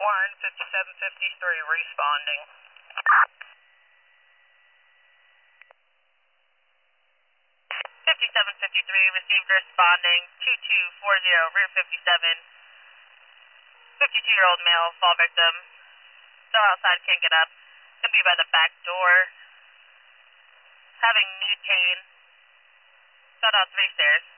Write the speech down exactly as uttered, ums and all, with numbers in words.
one, fifty-seven fifty-three, responding. fifty-seven fifty-three, received responding, two two four zero, Route fifty-seven. fifty-two-year-old male, fall victim. Still outside, can't get up. Could be by the back door. Having knee pain. Fell down three stairs.